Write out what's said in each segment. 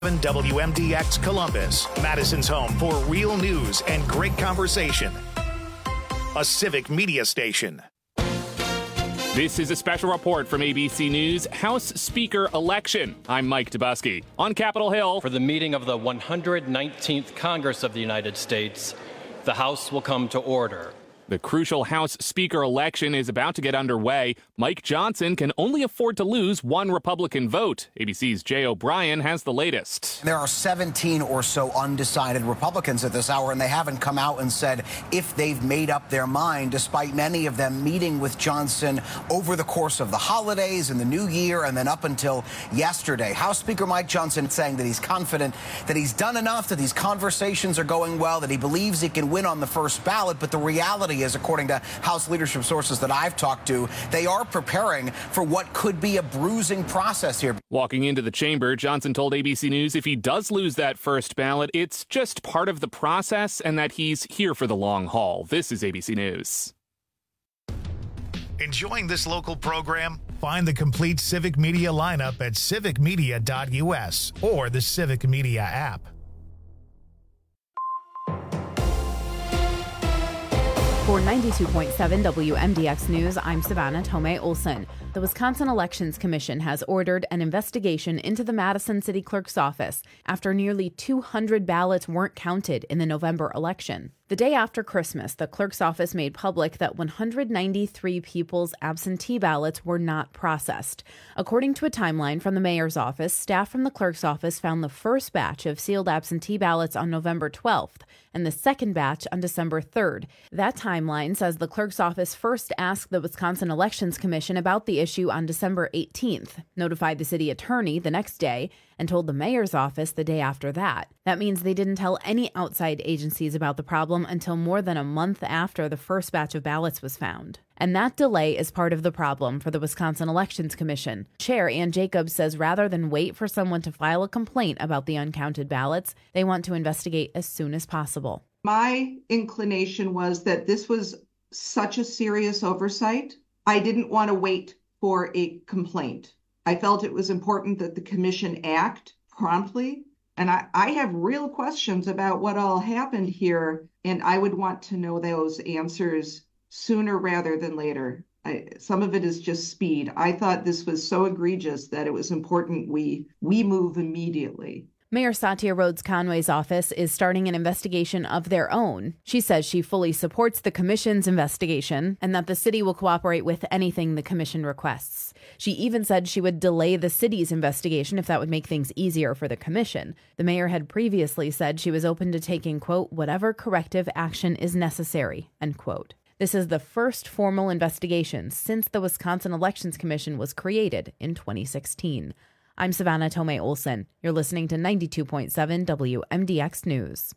WMDX Columbus, Madison's home for real news and great conversation. A civic media station. This is a special report from ABC News House Speaker election. I'm Mike Dubusky. On Capitol Hill, for the meeting of the 119th Congress of the United States, the House will come to order. The crucial House Speaker election is about to get underway. Mike Johnson can only afford to lose one Republican vote. ABC's Jay O'Brien has the latest. There are 17 or so undecided Republicans at this hour, and they haven't come out and said if they've made up their mind, despite many of them meeting with Johnson over the course of the holidays and the new year and then up until yesterday. House Speaker Mike Johnson saying that he's confident that he's done enough, that these conversations are going well, that he believes he can win on the first ballot. But the reality is, according to House leadership sources that I've talked to, they are preparing for what could be a bruising process here. Walking into the chamber, Johnson told ABC News if he does lose that first ballot, it's just part of the process and that he's here for the long haul. This is ABC News. Enjoying this local program? Find the complete Civic Media lineup at civicmedia.us or the Civic Media app. For 92.7 WMDX News, I'm Savannah Tomei Olson. The Wisconsin Elections Commission has ordered an investigation into the Madison City Clerk's office after nearly 200 ballots weren't counted in the November election. The day after Christmas, the clerk's office made public that 193 people's absentee ballots were not processed. According to a timeline from the mayor's office, staff from the clerk's office found the first batch of sealed absentee ballots on November 12th and the second batch on December 3rd. That timeline says the clerk's office first asked the Wisconsin Elections Commission about the issue on December 18th, notified the city attorney the next day, and told the mayor's office the day after that. That means they didn't tell any outside agencies about the problem until more than a month after the first batch of ballots was found. And that delay is part of the problem for the Wisconsin Elections Commission. Chair Ann Jacobs says rather than wait for someone to file a complaint about the uncounted ballots, they want to investigate as soon as possible. My inclination was that this was such a serious oversight. I didn't want to wait for a complaint. I felt it was important that the commission act promptly. And I have real questions about what all happened here, and I would want to know those answers sooner rather than later. Some of it is just speed. I thought this was so egregious that it was important we move immediately. Mayor Satya Rhodes Conway's office is starting an investigation of their own. She says she fully supports the commission's investigation and that the city will cooperate with anything the commission requests. She even said she would delay the city's investigation if that would make things easier for the commission. The mayor had previously said she was open to taking, quote, whatever corrective action is necessary, end quote. This is the first formal investigation since the Wisconsin Elections Commission was created in 2016. I'm Savannah Tomei Olson. You're listening to 92.7 WMDX News.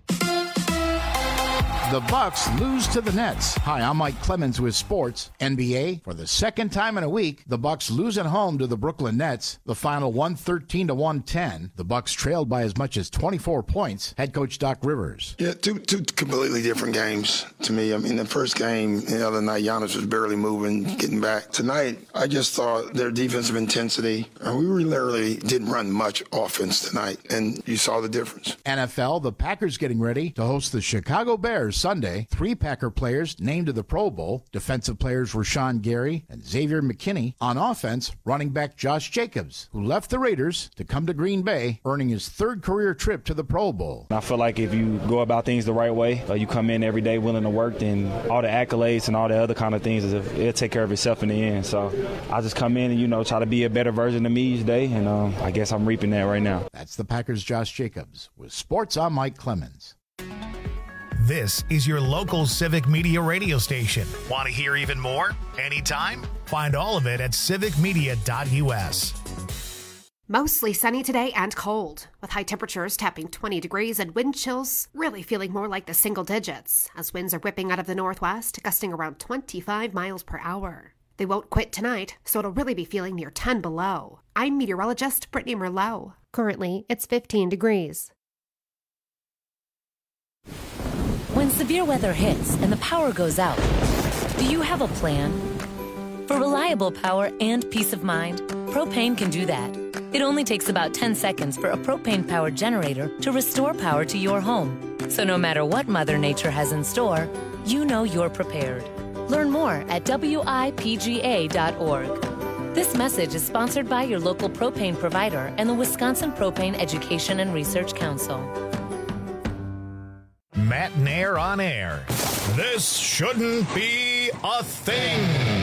The Bucks lose to the Nets. Hi, I'm Mike Clemens with sports. NBA, for the second time in a week, the Bucks lose at home to the Brooklyn Nets. The final 113-110. The Bucks trailed by as much as 24 points. Head coach Doc Rivers. Yeah, two completely different games to me. I mean, the first game the other night, Giannis was barely moving, getting back. Tonight, I just thought their defensive intensity, we literally didn't run much offense tonight, and you saw the difference. NFL, the Packers getting ready to host the Chicago Bears Sunday. 3 Packer players named to the Pro Bowl. Defensive players Rashawn Gary and Xavier McKinney. On offense, running back Josh Jacobs, who left the Raiders to come to Green Bay, earning his 3rd career trip to the Pro Bowl. I feel like if you go about things the right way, you come in every day willing to work, then all the accolades and all the other kind of things, it'll take care of itself in the end. So I just come in and, try to be a better version of me each day, and I guess I'm reaping that right now. That's the Packers' Josh Jacobs. With sports, I'm Mike Clemens. This is your local Civic Media radio station. Want to hear even more? Anytime? Find all of it at civicmedia.us. Mostly sunny today and cold, with high temperatures tapping 20 degrees and wind chills really feeling more like the single digits, as winds are whipping out of the northwest, gusting around 25 miles per hour. They won't quit tonight, so it'll really be feeling near 10 below. I'm meteorologist Brittany Merlot. Currently, it's 15 degrees. When severe weather hits and the power goes out, do you have a plan? For reliable power and peace of mind, Propane can do that. It only takes about 10 seconds for a propane-powered generator to restore power to your home. So no matter what Mother Nature has in store, you know you're prepared. Learn more at WIPGA.org. This message is sponsored by your local propane provider and the Wisconsin Propane Education and Research Council. Matt Nair on air. This shouldn't be a thing.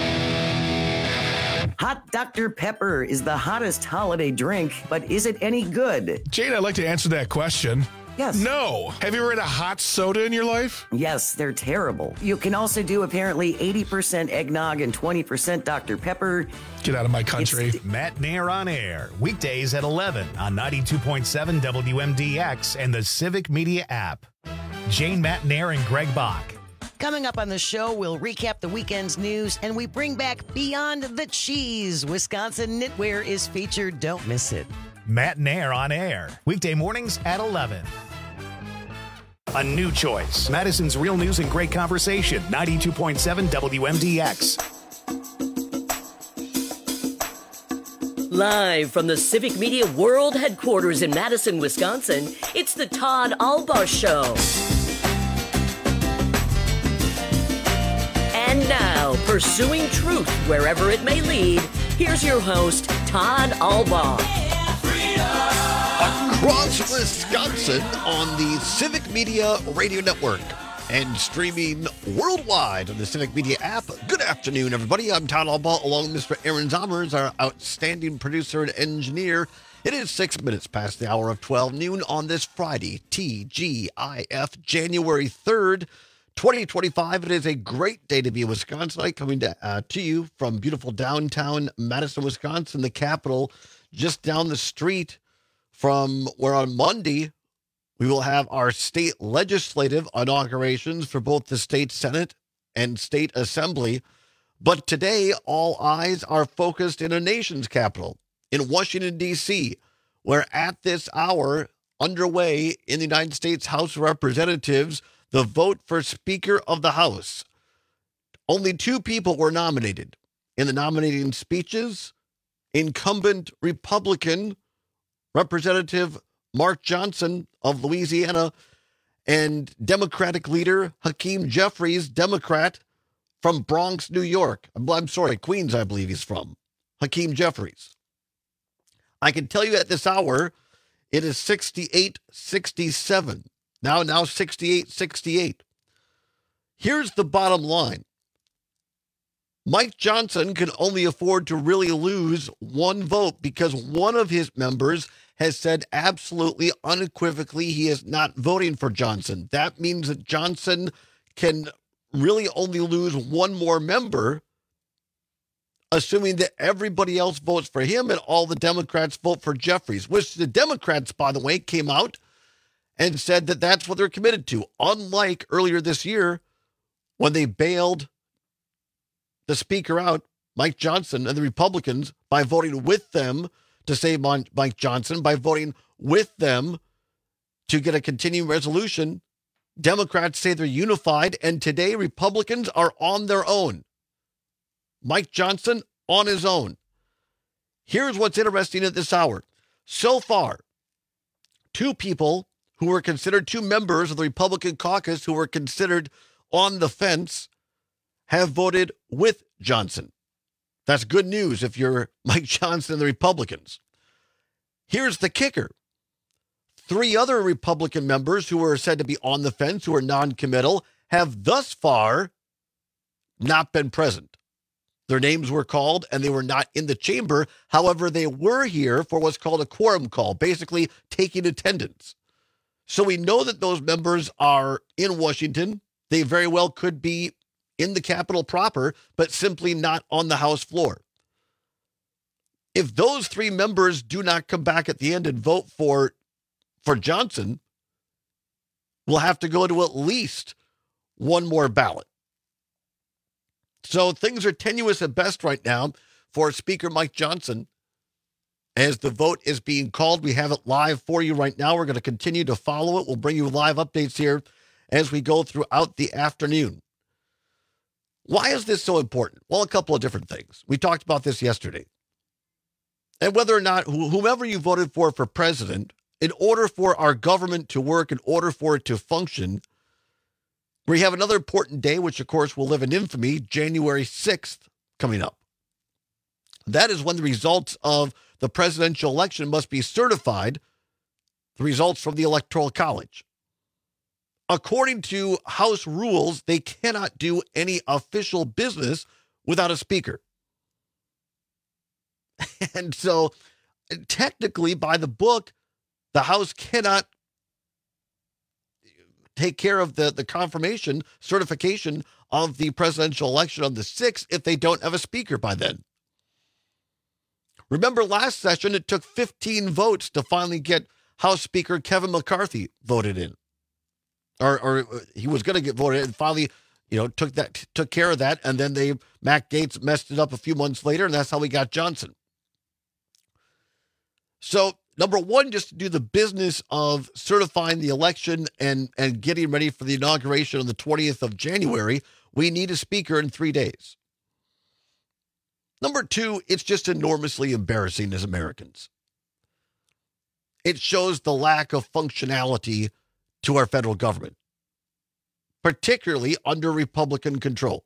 Hot Dr. Pepper is the hottest holiday drink, but is it any good? Jane, I'd like to answer that question. Yes. No. Have you ever had a hot soda in your life? Yes, they're terrible. You can also do apparently 80% eggnog and 20% Dr. Pepper. Get out of my country. Matt Nair on air. Weekdays at 11 on 92.7 WMDX and the Civic Media app. Jane, Matt Nair, and Greg Bach. Coming up on the show, we'll recap the weekend's news and we bring back Beyond the Cheese. Wisconsin Knitwear is featured. Don't miss it. Matt Nair on air. Weekday mornings at 11. A new choice. Madison's Real News and Great Conversation. 92.7 WMDX. Live from the Civic Media World Headquarters in Madison, Wisconsin, it's the Todd Albaugh Show. And now, pursuing truth wherever it may lead, here's your host, Todd Albaugh. Across Wisconsin on the Civic Media Radio Network and streaming worldwide on the Civic Media app. Good afternoon, everybody. I'm Todd Albaugh, along with Mr. Aaron Zommers, our outstanding producer and engineer. It is 6 minutes past the hour of 12 noon on this Friday, TGIF, January 3rd. 2025. It is a great day to be a Wisconsinite, coming to you from beautiful downtown Madison, Wisconsin, the capital, just down the street from where on Monday we will have our state legislative inaugurations for both the state Senate and state assembly. But today, all eyes are focused in a nation's capital, in Washington, D.C., where at this hour, underway in the United States House of Representatives, the vote for Speaker of the House. Only two people were nominated. In the nominating speeches, incumbent Republican Representative Mark Johnson of Louisiana and Democratic leader Hakeem Jeffries, Democrat from Bronx, New York. Queens, I believe he's from. Hakeem Jeffries. I can tell you at this hour, it is 68-67. Now 68-68. Here's the bottom line. Mike Johnson can only afford to really lose one vote because one of his members has said absolutely unequivocally he is not voting for Johnson. That means that Johnson can really only lose one more member, assuming that everybody else votes for him and all the Democrats vote for Jeffries, which the Democrats, by the way, came out and said that that's what they're committed to. Unlike earlier this year, when they bailed the speaker out, Mike Johnson, and the Republicans, by voting with them to save Mike Johnson, by voting with them to get a continuing resolution, Democrats say they're unified, and today Republicans are on their own. Mike Johnson on his own. Here's what's interesting at this hour. So far, two people who were considered, two members of the Republican caucus who were considered on the fence, have voted with Johnson. That's good news if you're Mike Johnson and the Republicans. Here's the kicker. Three other Republican members who were said to be on the fence, who are non-committal, have thus far not been present. Their names were called and they were not in the chamber. However, they were here for what's called a quorum call, basically taking attendance. So we know that those members are in Washington. They very well could be in the Capitol proper, but simply not on the House floor. If those three members do not come back at the end and vote for Johnson, we'll have to go to at least one more ballot. So things are tenuous at best right now for Speaker Mike Johnson. As the vote is being called, we have it live for you right now. We're going to continue to follow it. We'll bring you live updates here as we go throughout the afternoon. Why is this so important? Well, a couple of different things. We talked about this yesterday. And whether or not whomever you voted for president, in order for our government to work, in order for it to function, we have another important day, which of course will live in infamy, January 6th coming up. That is when the results of the presidential election must be certified, the results from the Electoral College. According to House rules, they cannot do any official business without a speaker. And so, technically, by the book, the House cannot take care of the confirmation, certification of the presidential election on the 6th if they don't have a speaker by then. Remember last session, it took 15 votes to finally get House Speaker Kevin McCarthy voted in. Or he was going to get voted in, and finally, took care of that, and then Matt Gaetz messed it up a few months later, and that's how we got Johnson. So, number one, just to do the business of certifying the election and getting ready for the inauguration on the 20th of January, we need a speaker in 3 days. Number two, it's just enormously embarrassing as Americans. It shows the lack of functionality to our federal government, particularly under Republican control.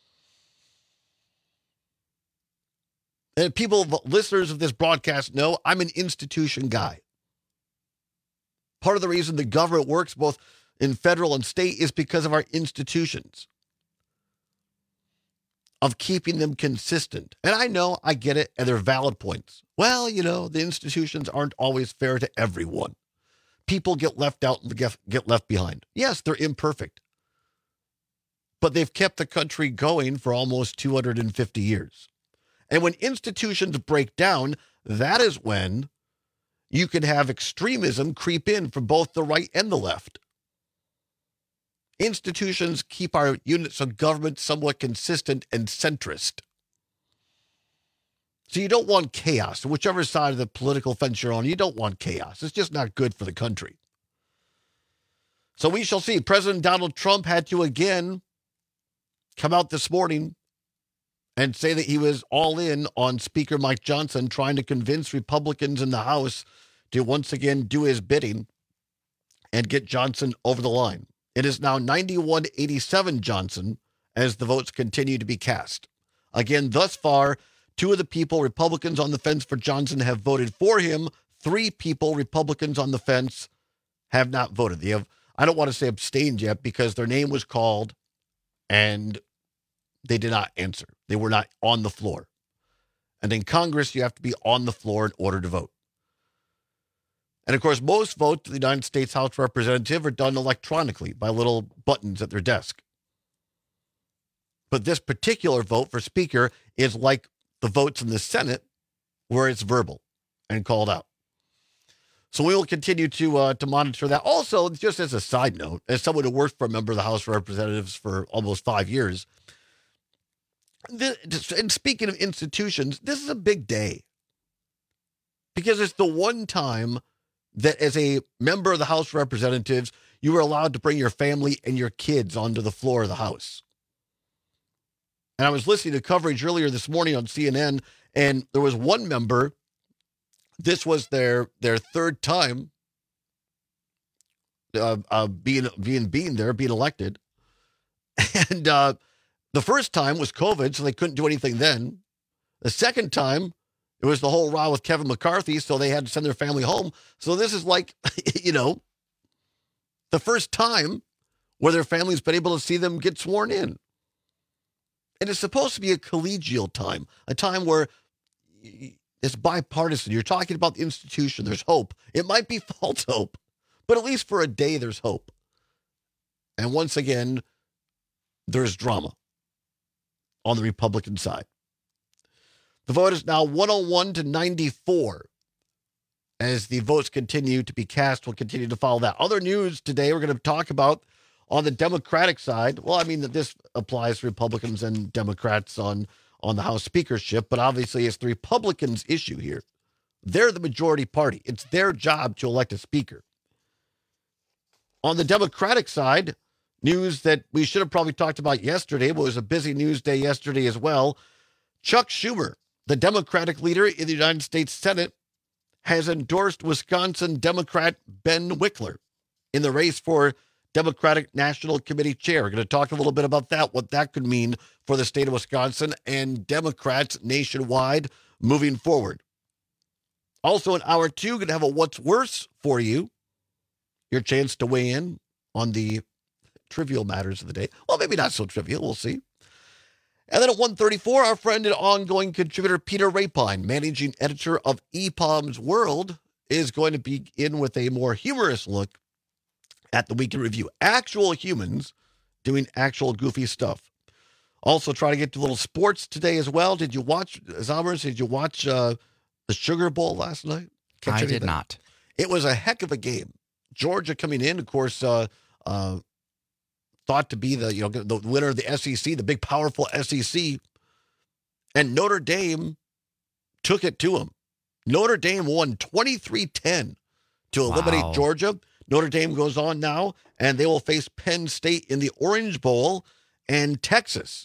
And listeners of this broadcast know I'm an institution guy. Part of the reason the government works both in federal and state is because of our institutions, of keeping them consistent. And I know, I get it, and they're valid points. Well, the institutions aren't always fair to everyone. People get left out and get left behind. Yes, they're imperfect. But they've kept the country going for almost 250 years. And when institutions break down, that is when you can have extremism creep in from both the right and the left. Institutions keep our units of government somewhat consistent and centrist. So you don't want chaos. Whichever side of the political fence you're on, you don't want chaos. It's just not good for the country. So we shall see. President Donald Trump had to again come out this morning and say that he was all in on Speaker Mike Johnson, trying to convince Republicans in the House to once again do his bidding and get Johnson over the line. It is now 91-87 Johnson as the votes continue to be cast. Again, thus far, 2 of the people, Republicans on the fence for Johnson, have voted for him. 3 people, Republicans on the fence, have not voted. They have, I don't want to say abstained yet because their name was called and they did not answer. They were not on the floor. And in Congress, you have to be on the floor in order to vote. And of course, most votes to the United States House of Representatives are done electronically by little buttons at their desk. But this particular vote for Speaker is like the votes in the Senate, where it's verbal and called out. So we will continue to monitor that. Also, just as a side note, as someone who worked for a member of the House of Representatives for almost 5 years, and speaking of institutions, this is a big day because it's the one time that as a member of the House of Representatives, you were allowed to bring your family and your kids onto the floor of the House. And I was listening to coverage earlier this morning on CNN, and there was one member, this was their third time being elected. And the first time was COVID, so they couldn't do anything then. The second time, it was the whole row with Kevin McCarthy, so they had to send their family home. So this is like, the first time where their family's been able to see them get sworn in. And it's supposed to be a collegial time, a time where it's bipartisan. You're talking about the institution. There's hope. It might be false hope, but at least for a day, there's hope. And once again, there's drama on the Republican side. The vote is now 101-94. As the votes continue to be cast, we'll continue to follow that. Other news today we're going to talk about on the Democratic side. Well, I mean, that this applies to Republicans and Democrats on the House speakership, but obviously it's the Republicans' issue here. They're the majority party. It's their job to elect a speaker. On the Democratic side, news that we should have probably talked about yesterday, but it was a busy news day yesterday as well. Chuck Schumer, The Democratic leader in the United States Senate has endorsed Wisconsin Democrat Ben Wickler in the race for Democratic National Committee chair. We're going to talk a little bit about that, what that could mean for the state of Wisconsin and Democrats nationwide moving forward. Also in hour 2, going to have a What's Worse for you. Your chance to weigh in on the trivial matters of the day. Well, maybe not so trivial. We'll see. And then at 1:34, our friend and ongoing contributor Peter Rapine, managing editor of EPOM's World, is going to begin with a more humorous look at the week in review. Actual humans doing actual goofy stuff. Also try to get to a little sports today as well. Did you watch, Zommers, did you watch the Sugar Bowl last night? I did not. It was a heck of a game. Georgia coming in, of course, thought to be the winner of the SEC, the big, powerful SEC. And Notre Dame took it to them. Notre Dame won 23-10 to eliminate Georgia. Notre Dame goes on now, and they will face Penn State in the Orange Bowl and Texas.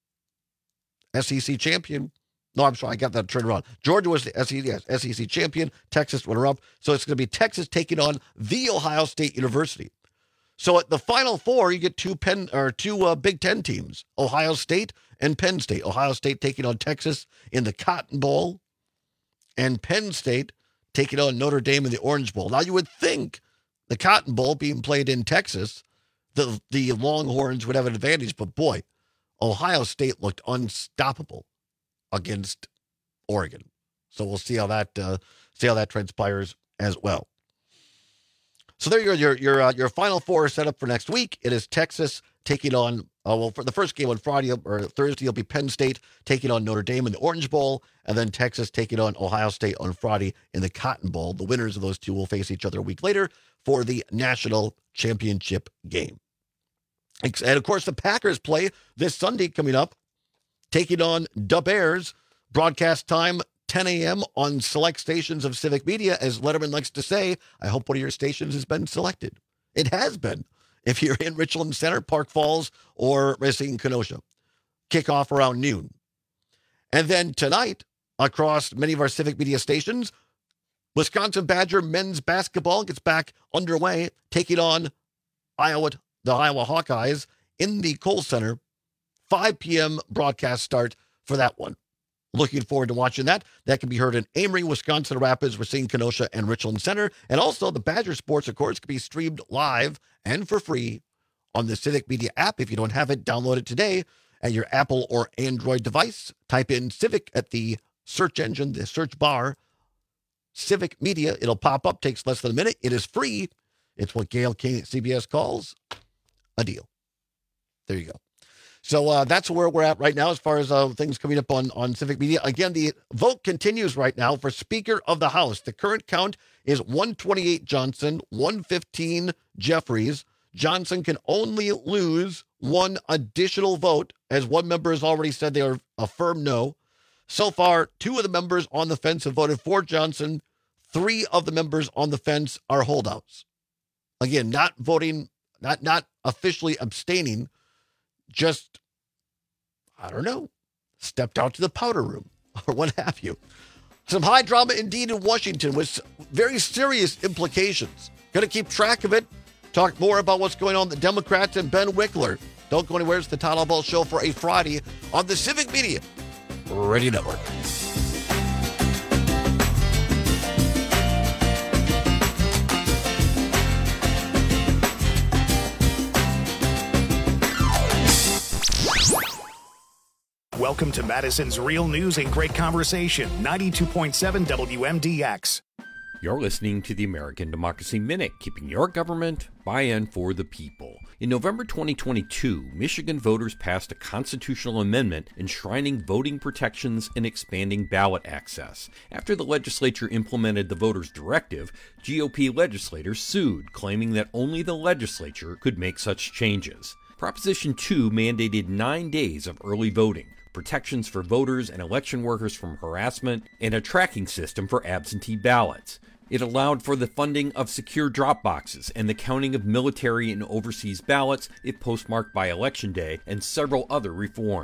SEC champion. No, I'm sorry, I got that turned around. Georgia was the SEC champion. Texas runner-up. So it's going to be Texas taking on the Ohio State University. So at the Final Four, you get two Big Ten teams, Ohio State and Penn State. Ohio State taking on Texas in the Cotton Bowl, and Penn State taking on Notre Dame in the Orange Bowl. Now, you would think the Cotton Bowl being played in Texas, the Longhorns would have an advantage, but boy, Ohio State looked unstoppable against Oregon. So we'll see how that transpires as well. So there you go. Your Final Four is set up for next week. It is Texas taking on, for the first game on Friday or Thursday, it'll be Penn State taking on Notre Dame in the Orange Bowl, and then Texas taking on Ohio State on Friday in the Cotton Bowl. The winners of those two will face each other a week later for the national championship game. And, of course, the Packers play this Sunday coming up, taking on the Bears. Broadcast time 10 a.m. on select stations of Civic Media. As Letterman likes to say, I hope one of your stations has been selected. It has been. If you're in Richland Center, Park Falls, or Racine, Kenosha. Kickoff around noon. And then tonight, across many of our Civic Media stations, Wisconsin Badger men's basketball gets back underway, taking on the Iowa Hawkeyes in the Kohl Center. 5 p.m. broadcast start for that one. Looking forward to watching that. That can be heard in Amory, Wisconsin Rapids, Racine, Kenosha, and Richland Center. And also the Badger Sports, of course, can be streamed live and for free on the Civic Media app. If you don't have it, download it today at your Apple or Android device. Type in Civic at the search engine, the search bar, Civic Media. It'll pop up, takes less than a minute. It is free. It's what Gail King at CBS calls a deal. There you go. So that's where we're at right now as far as things coming up on Civic Media. Again, the vote continues right now for Speaker of the House. The current count is 128 Johnson, 115 Jeffries. Johnson can only lose one additional vote, as one member has already said they are a firm no. So far, 2 of the members on the fence have voted for Johnson. 3 of the members on the fence are holdouts. Again, not voting, not officially abstaining, just, I don't know, stepped out to the powder room or what have you. Some high drama indeed in Washington with very serious implications. Going to keep track of it. Talk more about what's going on with the Democrats and Ben Wickler. Don't go anywhere. It's the Todd Ball Show for a Friday on the Civic Media Radio Network. Welcome to Madison's Real News and Great Conversation, 92.7 WMDX. You're listening to the American Democracy Minute, keeping your government by and for the people. In November 2022, Michigan voters passed a constitutional amendment enshrining voting protections and expanding ballot access. After the legislature implemented the voters' directive, GOP legislators sued, claiming that only the legislature could make such changes. Proposition 2 mandated 9 days of early voting, protections for voters and election workers from harassment, and a tracking system for absentee ballots. It allowed for the funding of secure drop boxes and the counting of military and overseas ballots if postmarked by Election Day, and several other reforms.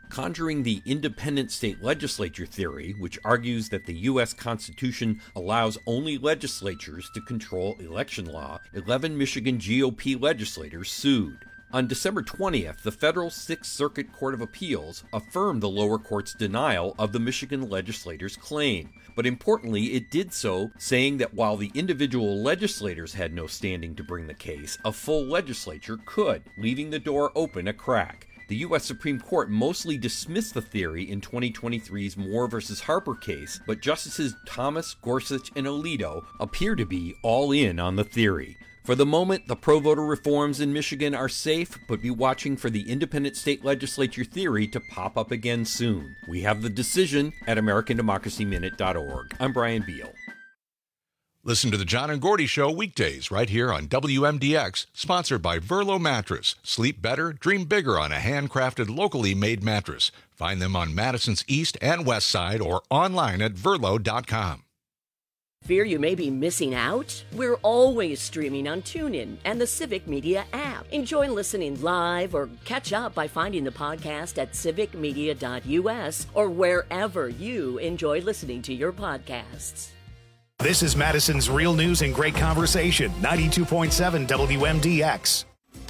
conjuring the independent state legislature theory, which argues that the U.S. Constitution allows only legislatures to control election law. 11 Michigan GOP legislators sued. On December 20th, the federal Sixth Circuit Court of Appeals affirmed the lower court's denial of the Michigan legislators' claim. But importantly, it did so saying that while the individual legislators had no standing to bring the case, a full legislature could, leaving the door open a crack. The U.S. Supreme Court mostly dismissed the theory in 2023's Moore v. Harper case, but Justices Thomas, Gorsuch, and Alito appear to be all in on the theory. For the moment, the pro-voter reforms in Michigan are safe, but be watching for the independent state legislature theory to pop up again soon. We have the decision at AmericanDemocracyMinute.org. I'm Brian Beal. Listen to the John and Gordy Show weekdays right here on WMDX, sponsored by Verlo Mattress. Sleep better, dream bigger on a handcrafted, locally made mattress. Find them on Madison's East and West Side or online at Verlo.com. Fear you may be missing out? We're always streaming on TuneIn and the Civic Media app. Enjoy listening live or catch up by finding the podcast at civicmedia.us or wherever you enjoy listening to your podcasts. This is Madison's Real News and Great Conversation, 92.7 WMDX.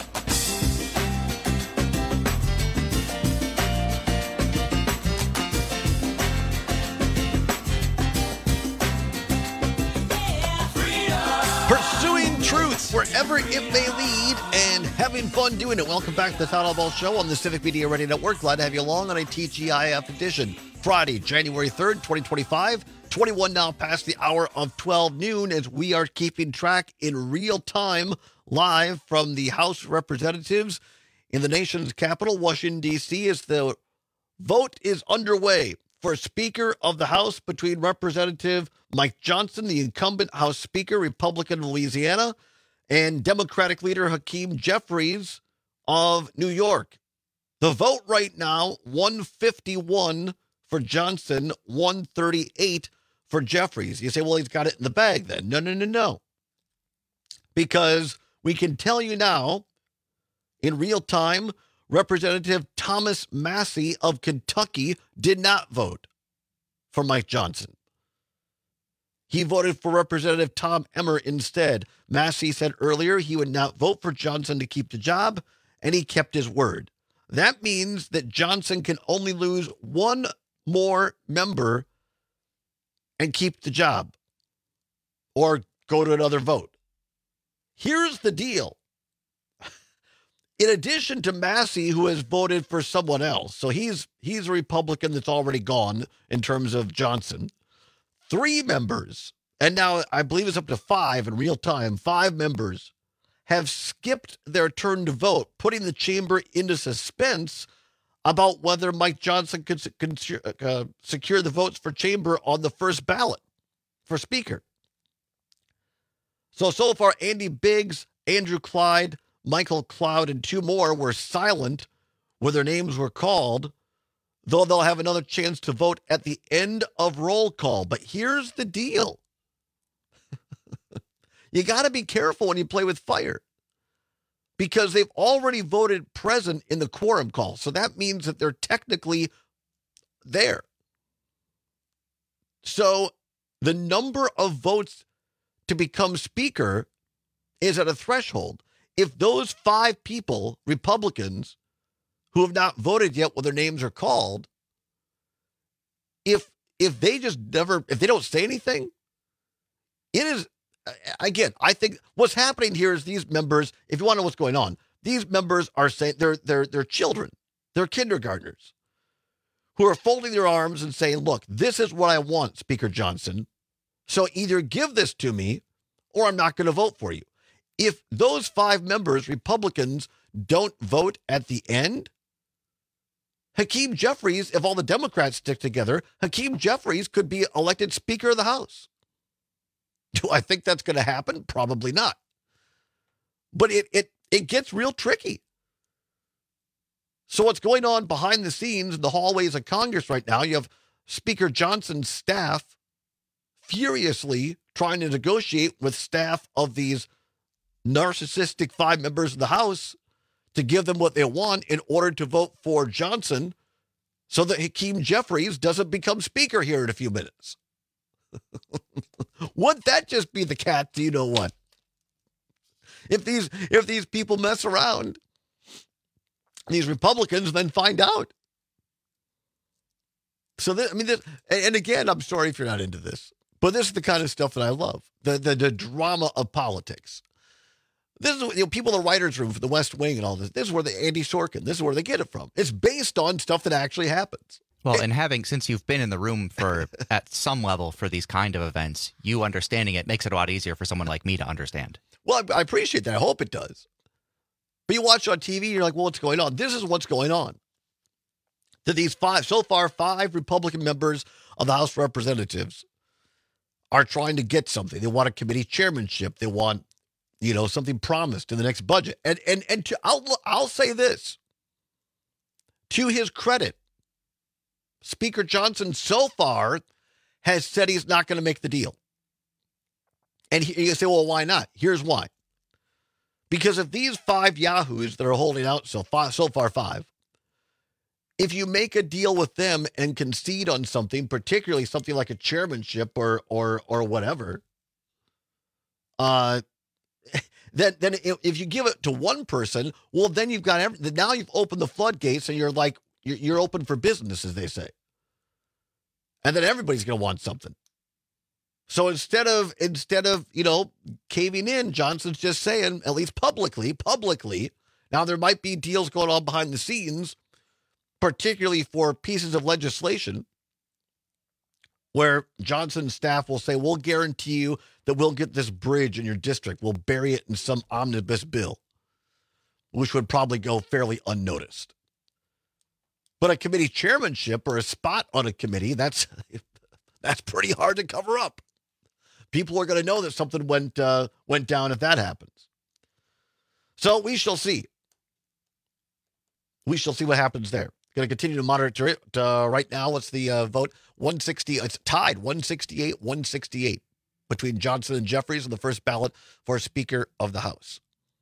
Pursuing truth wherever it may lead and having fun doing it. Welcome back to the Todd Ball Show on the Civic Media Radio Network. Glad to have you along on a TGIF edition. Friday, January 3rd, 2025. 21 now past the hour of 12 noon as we are keeping track in real time live from the House of Representatives in the nation's capital, Washington, D.C., as the vote is underway for Speaker of the House between Representative Mike Johnson, the incumbent House Speaker, Republican of Louisiana, and Democratic leader Hakeem Jeffries of New York. The vote right now, 151 for Johnson, 138 for Jeffries. You say, well, he's got it in the bag then. No. Because we can tell you now, in real time, Representative Thomas Massie of Kentucky did not vote for Mike Johnson. He voted for Representative Tom Emmer instead. Massie said earlier he would not vote for Johnson to keep the job, and he kept his word. That means that Johnson can only lose one more member and keep the job or go to another vote. Here's the deal. In addition to Massie, who has voted for someone else, so he's a Republican that's already gone in terms of Johnson, 3 members, and now I believe it's up to 5 in real time, 5 members have skipped their turn to vote, putting the chamber into suspense about whether Mike Johnson could secure the votes for chamber on the first ballot for Speaker. So far, Andy Biggs, Andrew Clyde, Michael Cloud, and 2 more were silent when their names were called, though they'll have another chance to vote at the end of roll call. But here's the deal. You got to be careful when you play with fire, because they've already voted present in the quorum call. So that means that they're technically there. So the number of votes to become Speaker is at a threshold. If those 5 people, Republicans, who have not voted yet when their names are called, if they just never, if they don't say anything, it is, again, I think what's happening here is these members, if you want to know what's going on, these members are saying they're children, they're kindergartners who are folding their arms and saying, look, this is what I want, Speaker Johnson. So either give this to me or I'm not going to vote for you. If those 5 members, Republicans, don't vote at the end, Hakeem Jeffries, if all the Democrats stick together, Hakeem Jeffries could be elected Speaker of the House. Do I think that's going to happen? Probably not. But it gets real tricky. So what's going on behind the scenes in the hallways of Congress right now, you have Speaker Johnson's staff furiously trying to negotiate with staff of these narcissistic 5 members of the House to give them what they want in order to vote for Johnson so that Hakeem Jeffries doesn't become speaker here in a few minutes. Wouldn't that just be the cat? Do you know what? If these people mess around, these Republicans then find out. So and again, I'm sorry if you're not into this, but this is the kind of stuff that I love. The drama of politics. This is people in the writers' room for the West Wing and all this. This is where Andy Sorkin. This is where they get it from. It's based on stuff that actually happens. Well, and since you've been in the room at some level for these kind of events, you understanding it makes it a lot easier for someone like me to understand. Well, I appreciate that. I hope it does. But you watch on TV, you're like, well, what's going on? This is what's going on. That these five Republican members of the House of Representatives are trying to get something. They want a committee chairmanship. They want, something promised in the next budget. I'll say this. To his credit, Speaker Johnson so far has said he's not going to make the deal. And you say, well, why not? Here's why. Because if these 5 yahoos that are holding out so far 5, if you make a deal with them and concede on something, particularly something like a chairmanship or whatever, then if you give it to one person, well, then you've got now you've opened the floodgates and you're open for business, as they say. And then everybody's going to want something. So instead of caving in, Johnson's just saying, at least publicly, now there might be deals going on behind the scenes, particularly for pieces of legislation where Johnson's staff will say, we'll guarantee you that we'll get this bridge in your district. We'll bury it in some omnibus bill, which would probably go fairly unnoticed. But a committee chairmanship or a spot on a committee, that's pretty hard to cover up. People are going to know that something went down if that happens. So we shall see. We shall see what happens there. Going to continue to monitor it. Right now, what's the vote? 160. It's tied 168 between Johnson and Jeffries on the first ballot for Speaker of the House.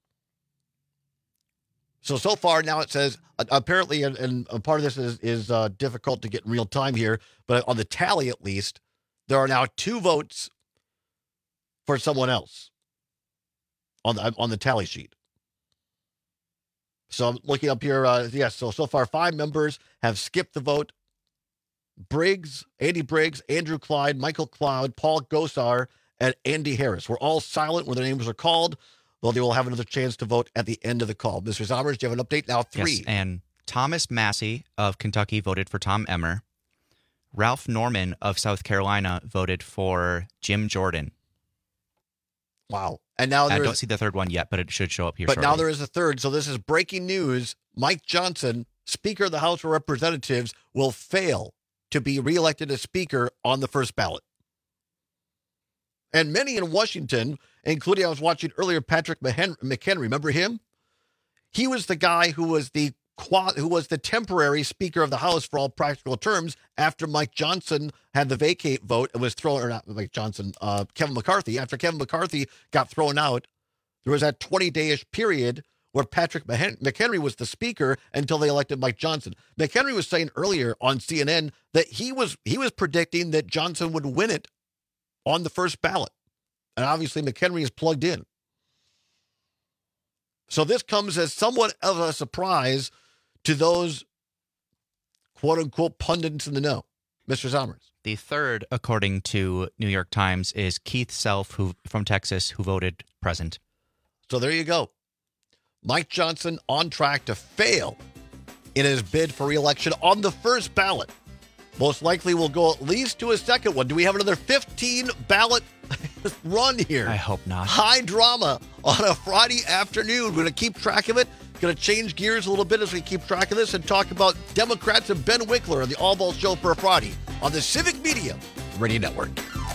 So far now it says, apparently, and a part of this is difficult to get in real time here, but on the tally at least, there are now 2 votes for someone else on the tally sheet. So I'm looking up here. So far 5 members have skipped the vote. Andy Briggs, Andrew Clyde, Michael Cloud, Paul Gosar, and Andy Harris were all silent when their names are called, though they will have another chance to vote at the end of the call. Mr. Zommers, do you have an update? Now 3. Yes, and Thomas Massey of Kentucky voted for Tom Emmer. Ralph Norman of South Carolina voted for Jim Jordan. Wow. And now I don't see the third one yet, but it should show up here shortly. But now there is a third. So this is breaking news. Mike Johnson, Speaker of the House of Representatives, will fail to be reelected as Speaker on the first ballot. And many in Washington, including I was watching earlier, Patrick McHenry, remember him? He was the guy who was the temporary Speaker of the House for all practical terms after Mike Johnson had the vacate vote and was thrown, or not Mike Johnson, Kevin McCarthy. After Kevin McCarthy got thrown out, there was that 20-day-ish period where Patrick McHenry was the Speaker until they elected Mike Johnson. McHenry was saying earlier on CNN that he was predicting that Johnson would win it on the first ballot. And obviously McHenry is plugged in. So this comes as somewhat of a surprise to those quote-unquote pundits in the know. Mr. Zommers. The third, according to New York Times, is Keith Self from Texas, who voted present. So there you go. Mike Johnson on track to fail in his bid for re-election on the first ballot. Most likely will go at least to a second one. Do we have another 15 ballot run here? I hope not. High drama on a Friday afternoon. We're going to keep track of it. Going to change gears a little bit as we keep track of this and talk about Democrats and Ben Wickler on the All Ball Show for a Friday on the Civic Media Radio Network.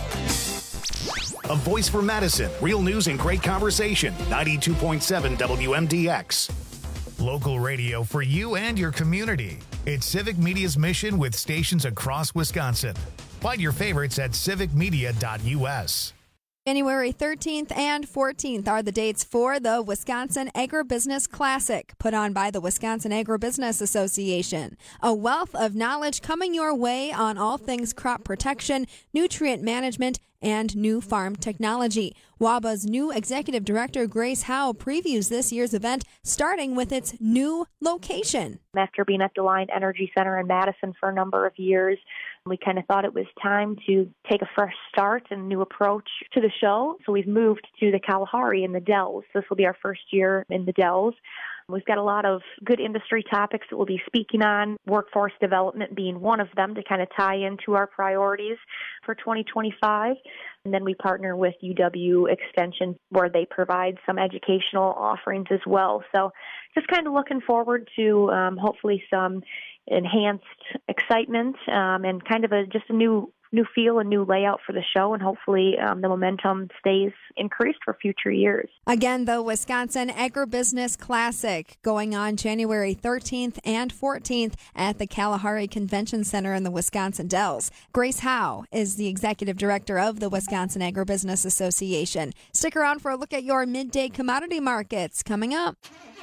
A voice for Madison. Real news and great conversation. 92.7 WMDX. Local radio for you and your community. It's Civic Media's mission with stations across Wisconsin. Find your favorites at civicmedia.us. January 13th and 14th are the dates for the Wisconsin Agribusiness Classic, put on by the Wisconsin Agribusiness Association. A wealth of knowledge coming your way on all things crop protection, nutrient management, and new farm technology. WABA's new executive director, Grace Howe, previews this year's event, starting with its new location. After being at the Lion Energy Center in Madison for a number of years, we kind of thought it was time to take a fresh start and a new approach to the show. So we've moved to the Kalahari in the Dells. This will be our first year in the Dells. We've got a lot of good industry topics that we'll be speaking on, workforce development being one of them to kind of tie into our priorities for 2025. And then we partner with UW Extension where they provide some educational offerings as well. So just kind of looking forward to hopefully some enhanced excitement and kind of just a new feel, a new layout for the show, and hopefully the momentum stays increased for future years. Again, the Wisconsin Agribusiness Classic going on January 13th and 14th at the Kalahari Convention Center in the Wisconsin Dells. Grace Howe is the executive director of the Wisconsin Agribusiness Association. Stick around for a look at your midday commodity markets coming up.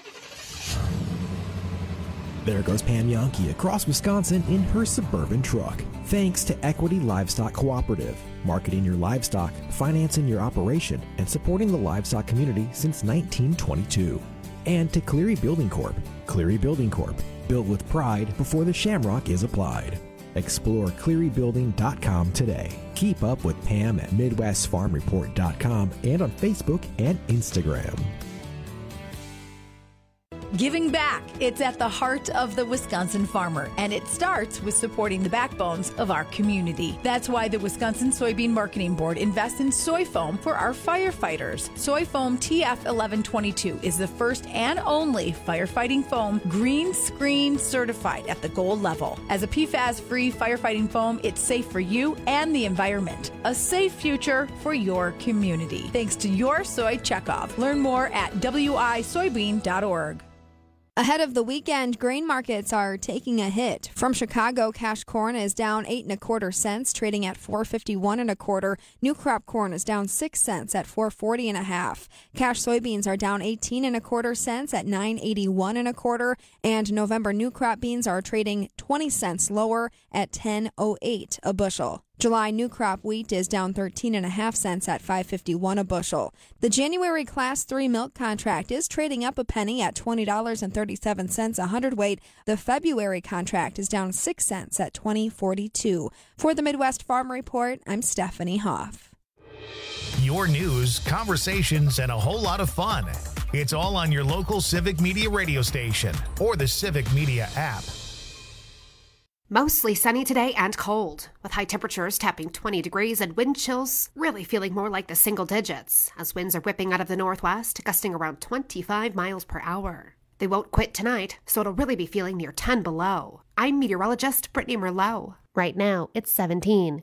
There goes Pam Yonke across Wisconsin in her Suburban truck. Thanks to Equity Livestock Cooperative, marketing your livestock, financing your operation, and supporting the livestock community since 1922. And to Cleary Building Corp. Cleary Building Corp. Built with pride before the shamrock is applied. Explore clearybuilding.com today. Keep up with Pam at MidwestFarmReport.com and on Facebook and Instagram. Giving back. It's at the heart of the Wisconsin farmer, and it starts with supporting the backbones of our community. That's why the Wisconsin Soybean Marketing Board invests in soy foam for our firefighters. Soy Foam TF1122 is the first and only firefighting foam green screen certified at the gold level. As a PFAS-free firefighting foam, it's safe for you and the environment. A safe future for your community. Thanks to your soy checkoff. Learn more at wisoybean.org. Ahead of the weekend, grain markets are taking a hit. From Chicago, cash corn is down 8 1/4 cents, trading at $4.51 1/4. New crop corn is down 6 cents at $4.40 1/2. Cash soybeans are down 18 1/4 cents at $9.81 1/4, and November new crop beans are trading 20 cents lower at $10.08 a bushel. July new crop wheat is down 13 1/2 cents at $5.51 a bushel. The January Class 3 milk contract is trading up a penny at $20.37 a hundredweight. The February contract is down 6 cents at $20.42. For the Midwest Farm Report, I'm Stephanie Hoff. Your news, conversations, and a whole lot of fun. It's all on your local Civic Media radio station or the Civic Media app. Mostly sunny today and cold, with high temperatures tapping 20 degrees and wind chills really feeling more like the single digits, as winds are whipping out of the northwest, gusting around 25 miles per hour. They won't quit tonight, so it'll really be feeling near 10 below. I'm meteorologist Brittany Merlot. Right now, it's 17.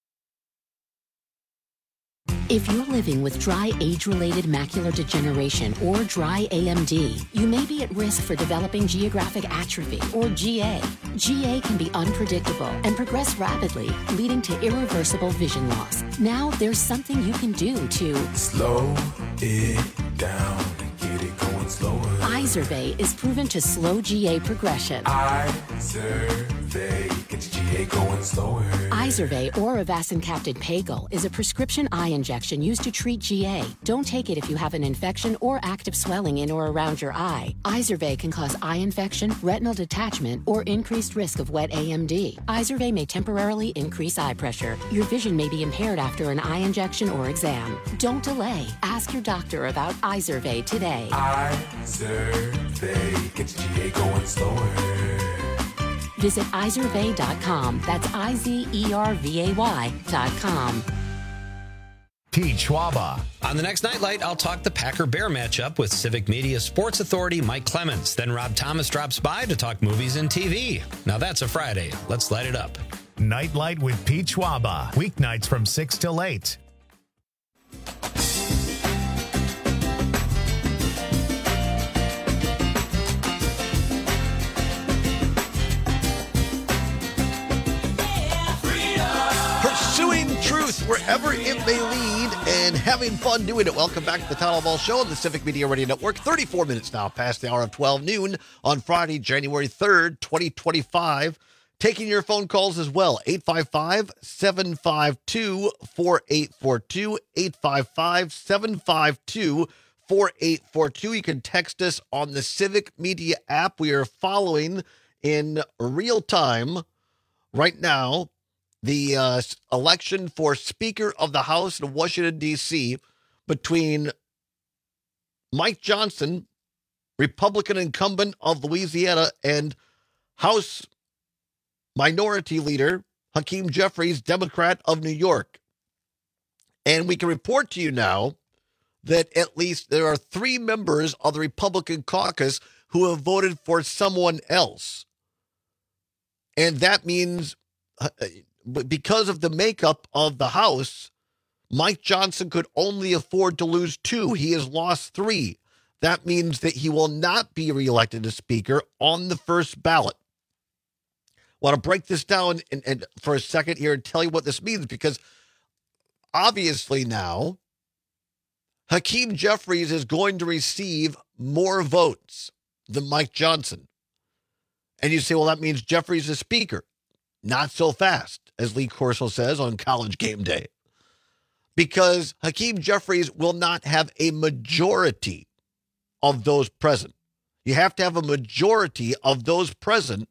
If you're living with dry age-related macular degeneration or dry AMD, you may be at risk for developing geographic atrophy or GA. GA can be unpredictable and progress rapidly, leading to irreversible vision loss. Now there's something you can do to slow it down and get it going slower. Izervay is proven to slow GA progression. Izervay gets GA going slower. Izervay or avacincaptad pagel is a prescription eye injection used to treat GA. Don't take it if you have an infection or active swelling in or around your eye. Izervay can cause eye infection, retinal detachment, or increased risk of wet AMD. Izervay may temporarily increase eye pressure. Your vision may be impaired after an eye injection or exam. Don't delay. Ask your doctor about Izervay today. Izervay gets GA going slower. Visit Izervay.com. That's IZERVAY.com. Pete Schwaba. On the next Nightlight, I'll talk the Packer-Bear matchup with Civic Media Sports Authority Mike Clements. Then Rob Thomas drops by to talk movies and TV. Now that's a Friday. Let's light it up. Nightlight with Pete Schwaba. Weeknights from 6 till 8. Pursuing truth wherever it may lead, and having fun doing it. Welcome back to the Town Hall Ball Show on the Civic Media Radio Network. 34 minutes now past the hour of 12 noon on Friday, January 3rd, 2025. Taking your phone calls as well. 855-752-4842. 855-752-4842. You can text us on the Civic Media app. We are following in real time right now the election for Speaker of the House in Washington, D.C. between Mike Johnson, Republican incumbent of Louisiana, and House Minority Leader Hakeem Jeffries, Democrat of New York. And we can report to you now that at least there are 3 members of the Republican caucus who have voted for someone else. And that means because of the makeup of the House, Mike Johnson could only afford to lose 2. He has lost 3. That means that he will not be reelected as Speaker on the first ballot. I want to break this down and for a second here and tell you what this means, because obviously now Hakeem Jeffries is going to receive more votes than Mike Johnson. And you say, well, that means Jeffries is Speaker. Not so fast, as Lee Corso says on College Game Day, because Hakeem Jeffries will not have a majority of those present. You have to have a majority of those present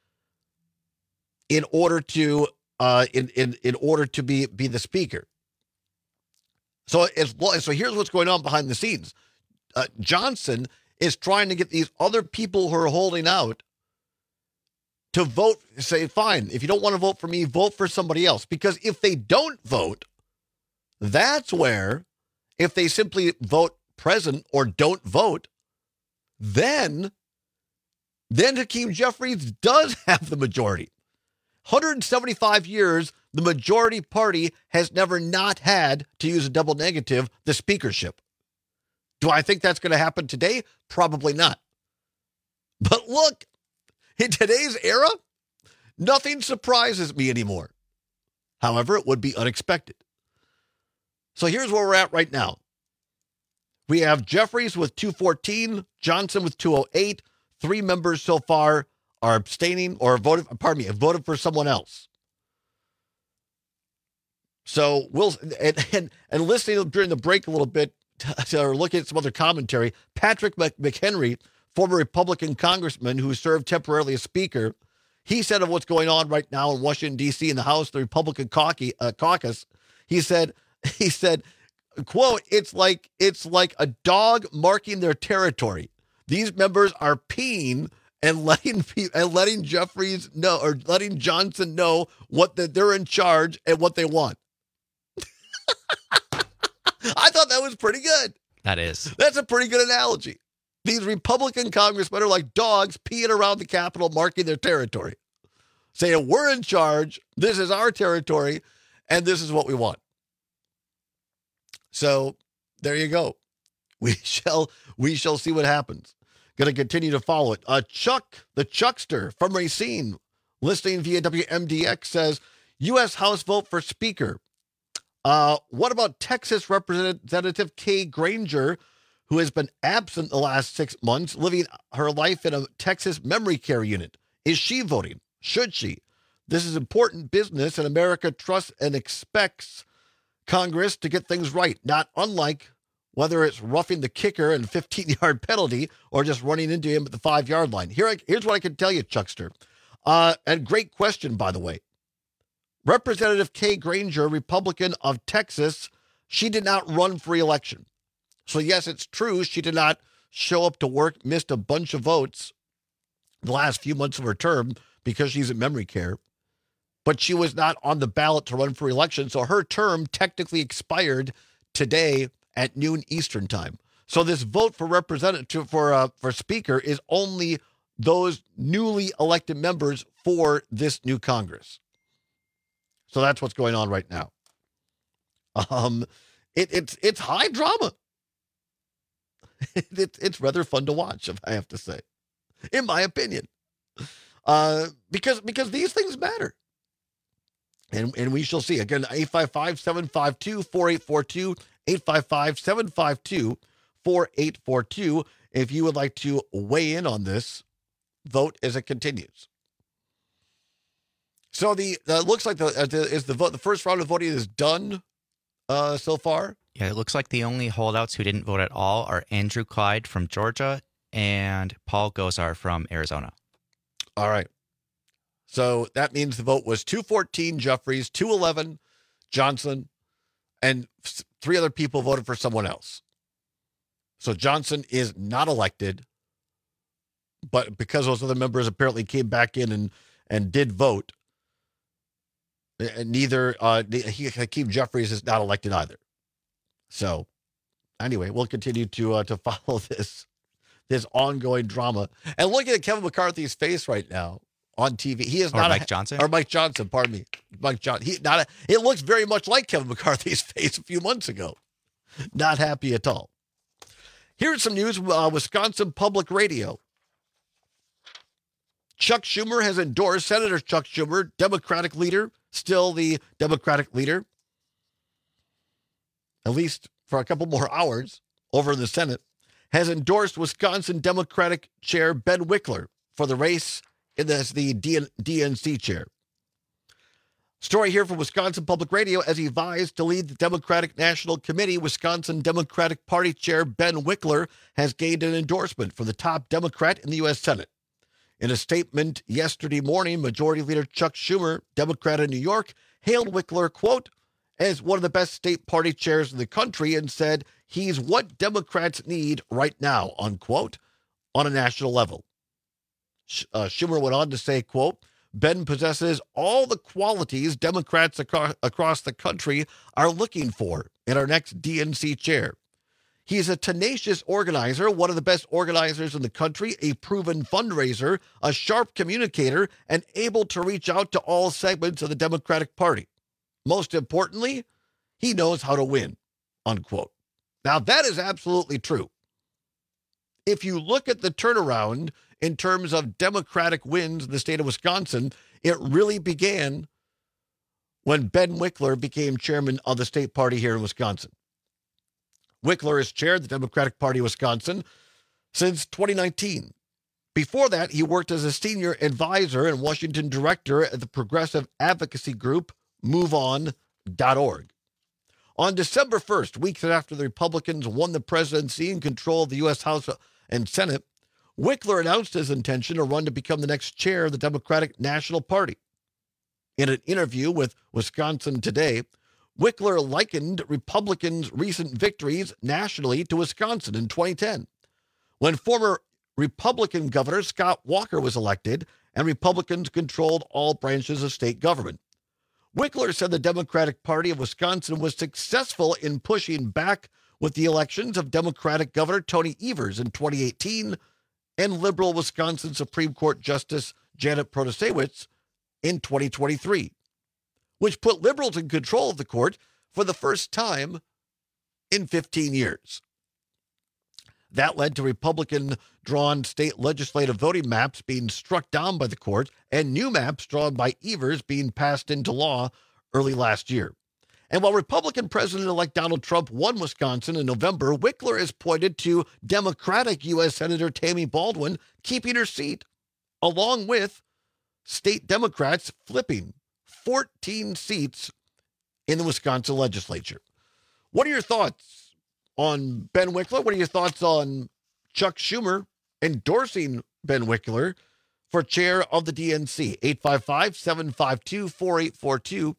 in order to in order to be the Speaker. So here's what's going on behind the scenes. Johnson is trying to get these other people who are holding out to vote, say, fine, if you don't want to vote for me, vote for somebody else. Because if they don't vote, that's where, if they simply vote present or don't vote, then Hakeem Jeffries does have the majority. 175 years, the majority party has never not had, to use a double negative, the speakership. Do I think that's going to happen today? Probably not. But look, in today's era, nothing surprises me anymore. However, it would be unexpected. So here's where we're at right now. We have Jeffries with 214, Johnson with 208. 3 members so far are abstaining or voted for someone else. So we'll and listening during the break a little bit to look at some other commentary. Patrick McHenry, former Republican congressman who served temporarily as Speaker, he said of what's going on right now in Washington, D.C. in the House, the Republican caucus. He said, quote, it's like a dog marking their territory. These members are peeing and letting Jeffries know, or letting Johnson know that they're in charge and what they want. I thought that was pretty good. That is. That's a pretty good analogy. These Republican congressmen are like dogs peeing around the Capitol, marking their territory, saying, we're in charge, this is our territory, and this is what we want. So there you go. We shall see what happens. Going to continue to follow it. Chuck, the Chuckster from Racine, listening via WMDX, says, U.S. House vote for Speaker. What about Texas Representative Kay Granger, who has been absent the last 6 months, living her life in a Texas memory care unit? Is she voting? Should she? This is important business, and America trusts and expects Congress to get things right, not unlike whether it's roughing the kicker and 15-yard penalty or just running into him at the 5-yard line. Here's what I can tell you, Chuckster. And great question, by the way. Representative Kay Granger, Republican of Texas, she did not run for re-election. So, yes, it's true. She did not show up to work, missed a bunch of votes the last few months of her term because she's in memory care. But she was not on the ballot to run for re-election. So her term technically expired today at noon Eastern time. So this vote for representative for Speaker is only those newly elected members for this new Congress. So that's what's going on right now. It's high drama. It's rather fun to watch, if I have to say, in my opinion, because these things matter. And we shall see. Again, 855-752-4842, 855-752-4842. If you would like to weigh in on this, vote as it continues. So it looks like the first round of voting is done so far. Yeah, it looks like the only holdouts who didn't vote at all are Andrew Clyde from Georgia and Paul Gosar from Arizona. All right. So that means the vote was 214 Jeffries, 211 Johnson, and 3 other people voted for someone else. So Johnson is not elected, but because those other members apparently came back in and did vote, neither Hakeem Jeffries is not elected either. So anyway, we'll continue to follow this ongoing drama. And looking at Kevin McCarthy's face right now on TV, he is not Mike Johnson. Or Mike Johnson, pardon me, Mike Johnson. It looks very much like Kevin McCarthy's face a few months ago. Not happy at all. Here's some news. Wisconsin Public Radio. Chuck Schumer has endorsed Senator Chuck Schumer, Democratic leader, still the Democratic leader, at least for a couple more hours over in the Senate, has endorsed Wisconsin Democratic Chair Ben Wickler for the race as the DNC chair. Story here from Wisconsin Public Radio. As he vies to lead the Democratic National Committee, Wisconsin Democratic Party Chair Ben Wickler has gained an endorsement from the top Democrat in the U.S. Senate. In a statement yesterday morning, Majority Leader Chuck Schumer, Democrat of New York, hailed Wickler, quote, as one of the best state party chairs in the country and said he's what Democrats need right now, unquote, on a national level. Schumer went on to say, quote, Ben possesses all the qualities Democrats across the country are looking for in our next DNC chair. He's a tenacious organizer, one of the best organizers in the country, a proven fundraiser, a sharp communicator, and able to reach out to all segments of the Democratic Party. Most importantly, he knows how to win, unquote. Now, that is absolutely true. If you look at the turnaround in terms of Democratic wins in the state of Wisconsin, it really began when Ben Wickler became chairman of the state party here in Wisconsin. Wickler has chaired the Democratic Party of Wisconsin since 2019. Before that, he worked as a senior advisor and Washington director at the progressive advocacy group MoveOn.org. On December 1st, weeks after the Republicans won the presidency and control of the U.S. House and Senate, Wickler announced his intention to run to become the next chair of the Democratic National Party. In an interview with Wisconsin Today, Wickler likened Republicans' recent victories nationally to Wisconsin in 2010, when former Republican Governor Scott Walker was elected and Republicans controlled all branches of state government. Wickler said the Democratic Party of Wisconsin was successful in pushing back with the elections of Democratic Governor Tony Evers in 2018 and liberal Wisconsin Supreme Court Justice Janet Protasiewicz in 2023, which put liberals in control of the court for the first time in 15 years. That led to Republican-drawn state legislative voting maps being struck down by the court and new maps drawn by Evers being passed into law early last year. And while Republican President-elect Donald Trump won Wisconsin in November, Wickler has pointed to Democratic U.S. Senator Tammy Baldwin keeping her seat, along with state Democrats flipping 14 seats in the Wisconsin legislature. What are your thoughts on Ben Wickler? What are your thoughts on Chuck Schumer endorsing Ben Wickler for chair of the DNC? 855-752-4842,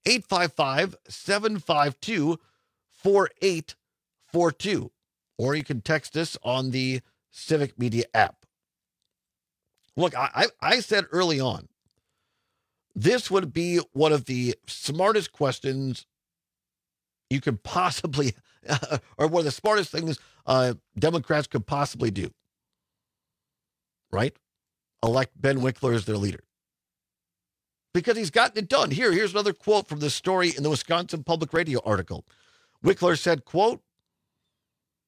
855-752-4842. Or you can text us on the Civic Media app. Look, I said early on, this would be one of the smartest questions you could possibly, or one of the smartest things Democrats could possibly do. Right? Elect Ben Wickler as their leader. Because he's gotten it done. Here's another quote from this story in the Wisconsin Public Radio article. Wickler said, quote,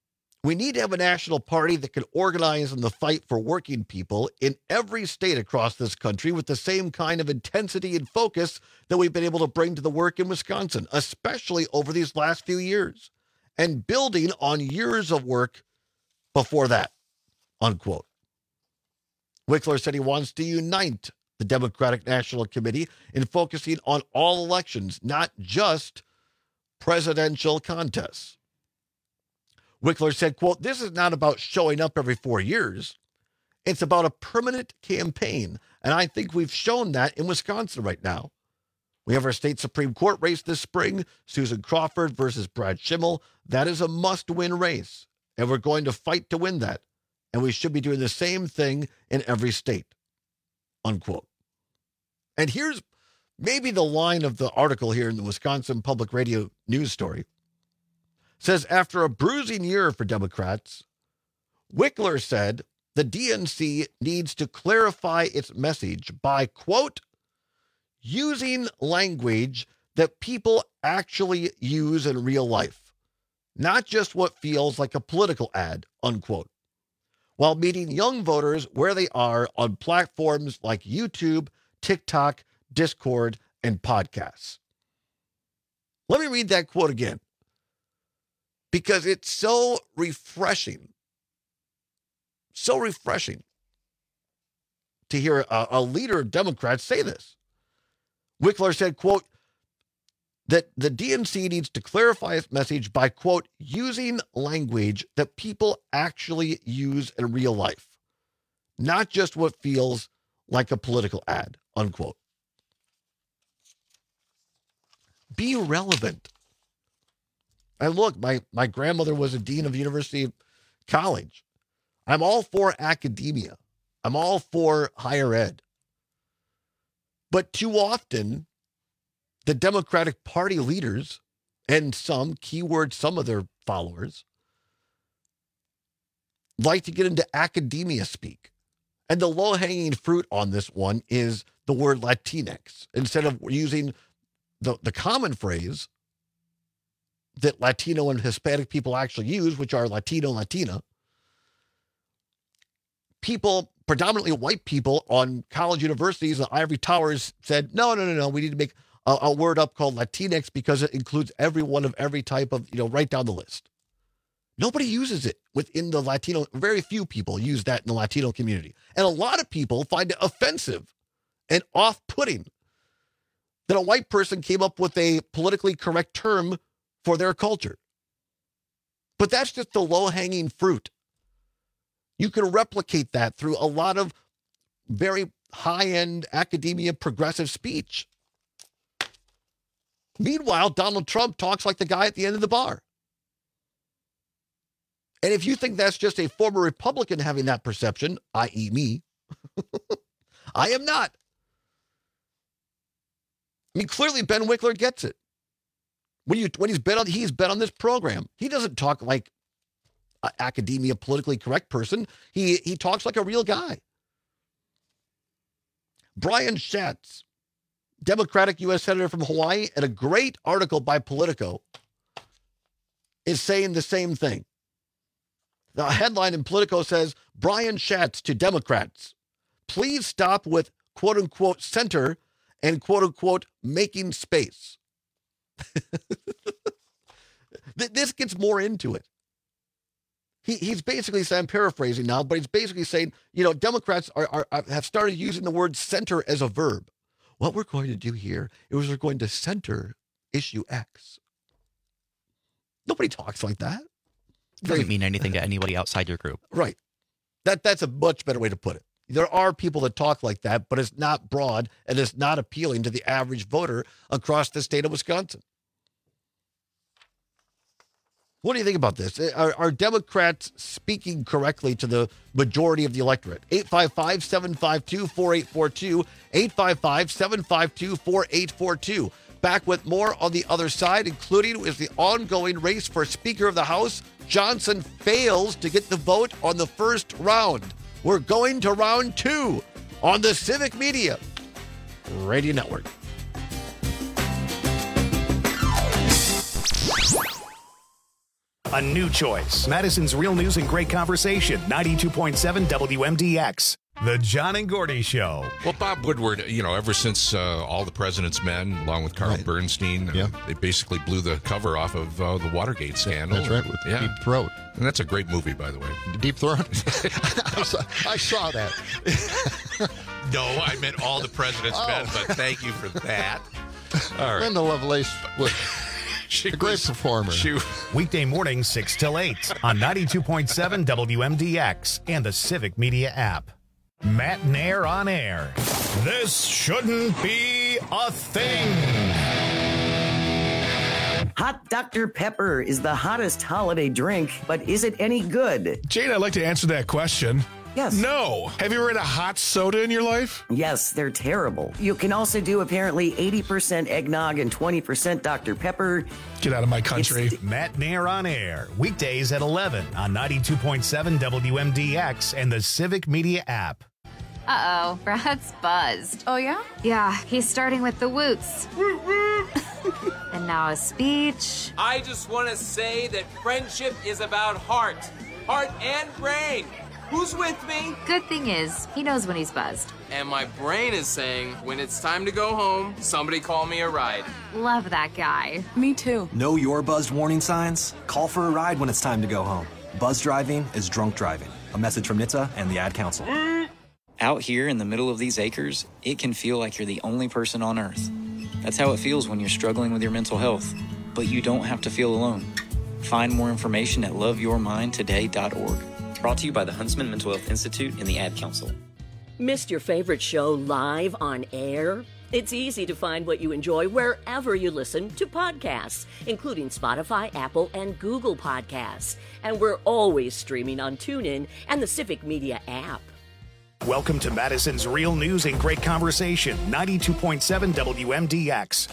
We need to have a national party that can organize in the fight for working people in every state across this country with the same kind of intensity and focus that we've been able to bring to the work in Wisconsin, especially over these last few years, and building on years of work before that, unquote. Wickler said he wants to unite the Democratic National Committee in focusing on all elections, not just presidential contests. Wickler said, quote, "This is not about showing up every 4 years. It's about a permanent campaign, and I think we've shown that in Wisconsin right now. We have our state Supreme Court race this spring, Susan Crawford versus Brad Schimmel. That is a must-win race, and we're going to fight to win that, and we should be doing the same thing in every state," unquote. And here's maybe the line of the article here in the Wisconsin Public Radio news story. Says, after a bruising year for Democrats, Wickler said the DNC needs to clarify its message by, quote, using language that people actually use in real life, not just what feels like a political ad, unquote, while meeting young voters where they are on platforms like YouTube, TikTok, Discord, and podcasts. Let me read that quote again, because it's so refreshing to hear a leader of Democrats say this. Wickler said, quote, that the DNC needs to clarify its message by, quote, using language that people actually use in real life, not just what feels like a political ad, unquote. Be relevant. And look, my grandmother was a dean of University College. I'm all for academia. I'm all for higher ed. But too often, the Democratic Party leaders and some of their followers like to get into academia speak. And the low-hanging fruit on this one is the word Latinx. Instead of using the common phrase that Latino and Hispanic people actually use, which are Latino, Latina, people, predominantly white people on college universities and ivory towers said, no, we need to make a word up called Latinx because it includes everyone of every type of, right down the list. Nobody uses it within the Latino. Very few people use that in the Latino community. And a lot of people find it offensive and off-putting that a white person came up with a politically correct term for their culture. But that's just the low-hanging fruit. You can replicate that through a lot of very high-end academia progressive speech. Meanwhile, Donald Trump talks like the guy at the end of the bar. And if you think that's just a former Republican having that perception, i.e. me, I am not. I mean, clearly Ben Wickler gets it. When he's been on this program, he doesn't talk like an academia politically correct person. He talks like a real guy. Brian Schatz, Democratic U.S. Senator from Hawaii, and a great article by Politico, is saying the same thing. The headline in Politico says, Brian Schatz to Democrats, please stop with quote-unquote center and quote-unquote making space. This gets more into it. He's basically saying, I'm paraphrasing now, but he's basically saying, Democrats have started using the word center as a verb. What we're going to do here is we're going to center issue X. Nobody talks like that. It doesn't mean anything to anybody outside your group. Right. That's a much better way to put it. There are people that talk like that, but it's not broad and it's not appealing to the average voter across the state of Wisconsin. What do you think about this? Are Democrats speaking correctly to the majority of the electorate? 855-752-4842, 855-752-4842. Back with more on the other side, including is the ongoing race for Speaker of the House. Johnson fails to get the vote on the first round. We're going to round 2 on the Civic Media Radio Network. A new choice. Madison's real news and great conversation. 92.7 WMDX. The John and Gordy Show. Well, Bob Woodward, ever since All the President's Men, along with Carl Bernstein, they basically blew the cover off of the Watergate scandal. That's right, with Deep Throat. And that's a great movie, by the way. Deep Throat? I saw that. No, I meant All the President's Men, but thank you for that. All right. Linda Lovelace was a great performer. Weekday mornings 6 till 8 on 92.7 WMDX and the Civic Media app. Matt Nair on air. This shouldn't be a thing. Hot Dr. Pepper is the hottest holiday drink, but is it any good? Jane, I'd like to answer that question. Yes. No. Have you ever had a hot soda in your life? Yes, they're terrible. You can also do apparently 80% eggnog and 20% Dr. Pepper. Get out of my country. Matt Nair on air. Weekdays at 11 on 92.7 WMDX and the Civic Media app. Uh-oh, Brad's buzzed. Oh, yeah? Yeah, he's starting with the woots. And now a speech. I just want to say that friendship is about heart and brain. Who's with me? Good thing is, he knows when he's buzzed. And my brain is saying, when it's time to go home, somebody call me a ride. Love that guy. Me too. Know your buzzed warning signs? Call for a ride when it's time to go home. Buzz driving is drunk driving. A message from NHTSA and the Ad Council. Out here in the middle of these acres, it can feel like you're the only person on Earth. That's how it feels when you're struggling with your mental health. But you don't have to feel alone. Find more information at loveyourmindtoday.org. Brought to you by the Huntsman Mental Health Institute and the Ad Council. Missed your favorite show live on air? It's easy to find what you enjoy wherever you listen to podcasts, including Spotify, Apple, and Google Podcasts. And we're always streaming on TuneIn and the Civic Media app. Welcome to Madison's real news and great conversation. 92.7 WMDX.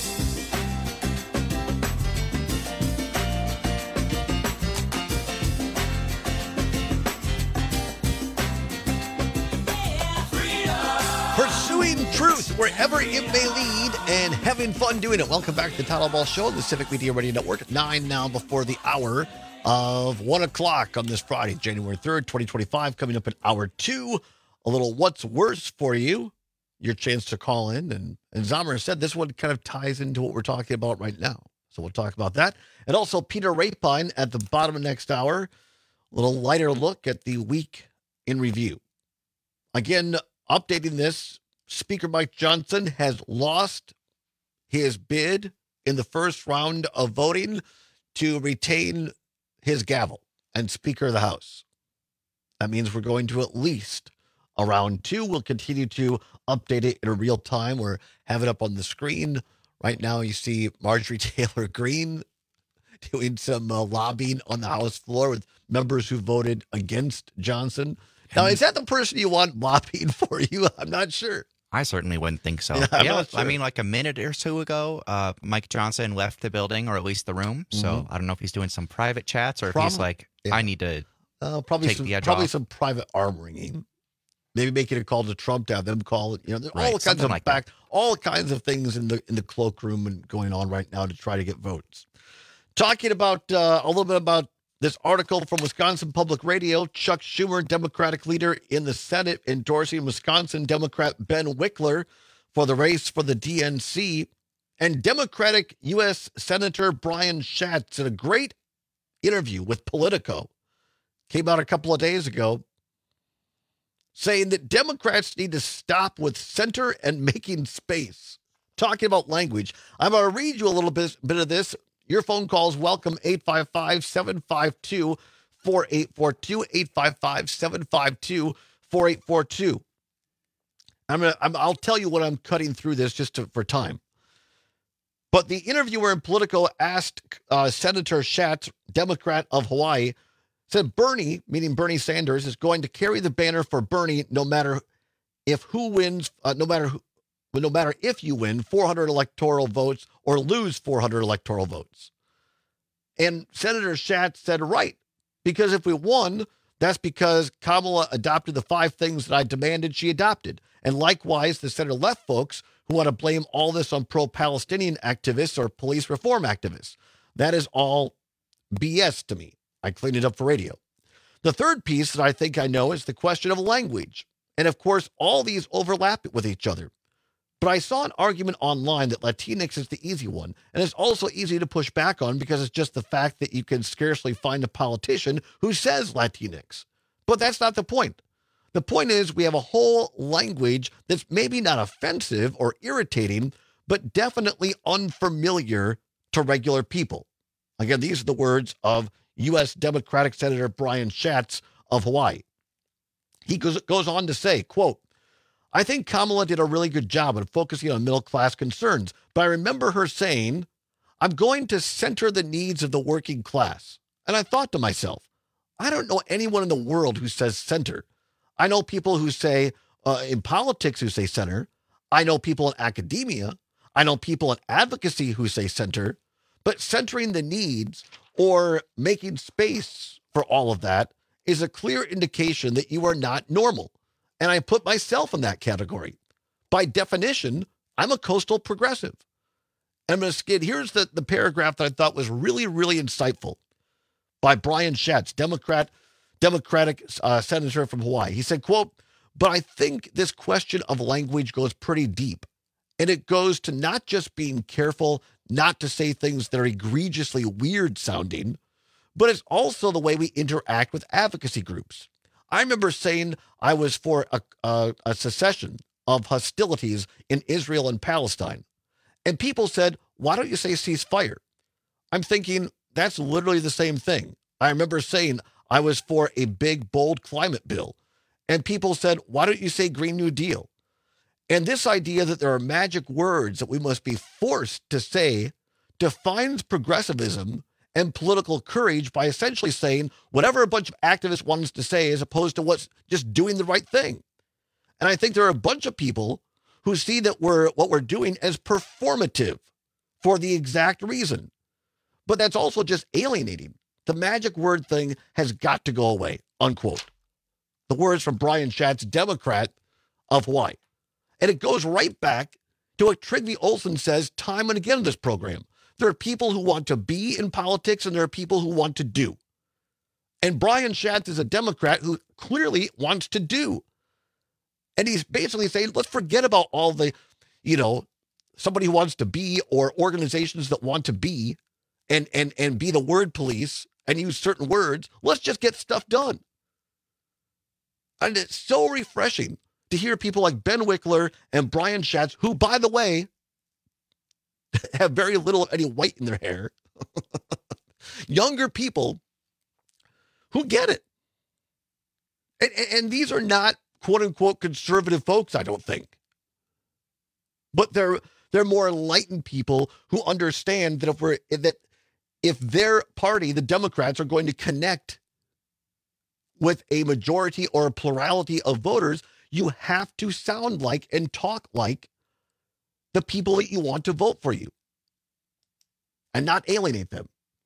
Pursuing truth wherever it may lead and having fun doing it. Welcome back to the Town Hall Ball Show, the Civic Media Radio Network. 9 now before the hour of 1 o'clock on this Friday, January 3rd, 2025. Coming up in hour 2, a little what's worse for you. Your chance to call in. And Zomer said this one kind of ties into what we're talking about right now. So we'll talk about that. And also Peter Rapine at the bottom of next hour. A little lighter look at the week in review. Again, updating this, Speaker Mike Johnson has lost his bid in the first round of voting to retain his gavel and Speaker of the House. That means we're going to at least a round 2. We'll continue to update it in real time or have it up on the screen. Right now you see Marjorie Taylor Greene doing some lobbying on the House floor with members who voted against Johnson. Now, is that the person you want lobbying for you? I'm not sure. I certainly wouldn't think so. Yeah, sure. I mean, like a minute or so ago, Mike Johnson left the building, or at least the room. So I don't know if he's doing some private chats or if he's like, I need to take the edge off. Some private armoring. Maybe making a call to Trump to have them call it. There's Right, all kinds of like that. all kinds of things in the cloakroom and going on right now to try to get votes. Talking about a little bit about this article from Wisconsin Public Radio. Chuck Schumer, Democratic leader in the Senate, endorsing Wisconsin Democrat Ben Wickler for the race for the DNC. And Democratic U.S. Senator Brian Schatz in a great interview with Politico, came out a couple of days ago, saying that Democrats need to stop with center and making space. Talking about language. I'm going to read you a little bit of this. Your phone calls welcome, 855-752-4842, 855-752-4842. I'll tell you what I'm cutting through this just for time. But the interviewer in Politico asked Senator Schatz, Democrat of Hawaii, said Bernie, meaning Bernie Sanders, is going to carry the banner for Bernie no matter if who wins, no matter if you win 400 electoral votes or lose 400 electoral votes. And Senator Schatz said, right, because if we won, that's because Kamala adopted the 5 things that I demanded she adopted. And likewise, the center left folks who want to blame all this on pro-Palestinian activists or police reform activists. That is all BS to me. I cleaned it up for radio. The third piece that I think I know is the question of language. And of course, all these overlap with each other. But I saw an argument online that Latinx is the easy one, and it's also easy to push back on because it's just the fact that you can scarcely find a politician who says Latinx. But that's not the point. The point is we have a whole language that's maybe not offensive or irritating, but definitely unfamiliar to regular people. Again, these are the words of U.S. Democratic Senator Brian Schatz of Hawaii. He goes on to say, quote, I think Kamala did a really good job of focusing on middle-class concerns, but I remember her saying, I'm going to center the needs of the working class. And I thought to myself, I don't know anyone in the world who says center. I know people who say, in politics who say center. I know people in academia. I know people in advocacy who say center. But centering the needs or making space for all of that is a clear indication that you are not normal. And I put myself in that category. By definition, I'm a coastal progressive. And I'm going to skid. Here's the paragraph that I thought was really, really insightful by Brian Schatz, Democratic senator from Hawaii. He said, quote, but I think this question of language goes pretty deep. And it goes to not just being careful not to say things that are egregiously weird sounding, but it's also the way we interact with advocacy groups. I remember saying I was for a cessation of hostilities in Israel and Palestine. And people said, why don't you say ceasefire? I'm thinking that's literally the same thing. I remember saying I was for a big, bold climate bill. And people said, why don't you say Green New Deal? And this idea that there are magic words that we must be forced to say defines progressivism and political courage by essentially saying whatever a bunch of activists want us to say as opposed to what's just doing the right thing. And I think there are a bunch of people who see that what we're doing as performative for the exact reason. But that's also just alienating. The magic word thing has got to go away, unquote. The words from Brian Schatz, Democrat of Hawaii. And it goes right back to what Trygve Olsen says time and again in this program. There are people who want to be in politics and there are people who want to do. And Brian Schatz is a Democrat who clearly wants to do. And he's basically saying, let's forget about all the, somebody who wants to be or organizations that want to be and be the word police and use certain words. Let's just get stuff done. And it's so refreshing to hear people like Ben Wickler and Brian Schatz, who, by the way, have very little of any white in their hair. Younger people who get it. And these are not quote unquote conservative folks, I don't think. But they're more enlightened people who understand that if their party, the Democrats, are going to connect with a majority or a plurality of voters, you have to sound like and talk like the people that you want to vote for you and not alienate them.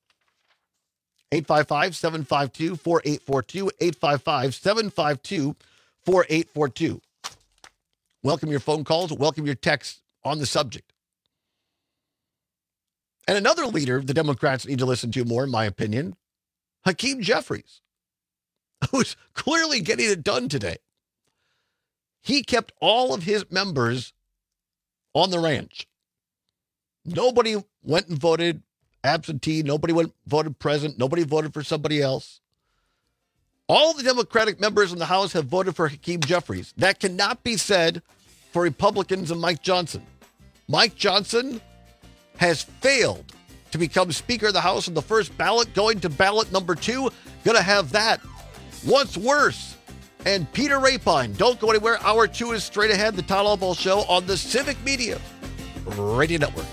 855-752-4842, 855-752-4842. Welcome your phone calls, welcome your texts on the subject. And another leader the Democrats need to listen to more, in my opinion, Hakeem Jeffries, who's clearly getting it done today. He kept all of his members on the ranch. Nobody went and voted absentee. Nobody voted present. Nobody voted for somebody else. All the Democratic members in the House have voted for Hakeem Jeffries. That cannot be said for Republicans and Mike Johnson. Mike Johnson has failed to become Speaker of the House on the first ballot, going to ballot number 2. Going to have that. What's worse? And Peter Rapine. Don't go anywhere. Hour 2 is straight ahead. The Todd Albaugh Show on the Civic Media Radio Network.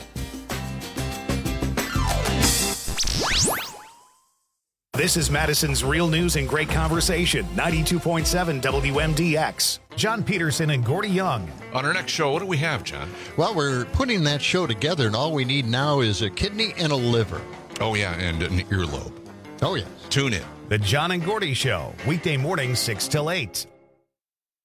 This is Madison's Real News and Great Conversation, 92.7 WMDX. John Peterson and Gordy Young. On our next show, what do we have, John? Well, we're putting that show together, and all we need now is a kidney and a liver. Oh, yeah, and an earlobe. Oh, yes. Tune in. The John and Gordy Show, weekday mornings 6 till 8.